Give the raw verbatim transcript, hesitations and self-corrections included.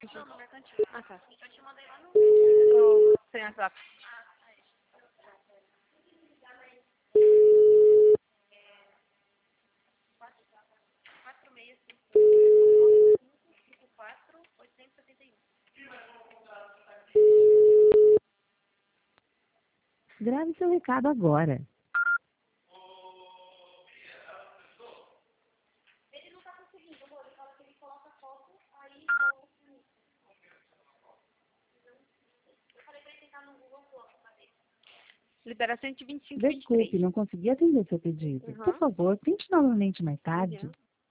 Não, no mercantil. Ah, tá. Eu te mandei lá no... Oh, sem WhatsApp. quatro seis cinco quatro oitocentos e setenta e um. Grave seu recado agora. Ele não tá conseguindo, amor. Ele fala que ele coloca a foto, aí volta. Eu falei pra ele tentar no Google Fotos pra ver. Libera cento e vinte e cinco, vinte e três. Desculpe, não consegui atender seu pedido. Uhum. Por favor, tente novamente mais tarde. Uhum.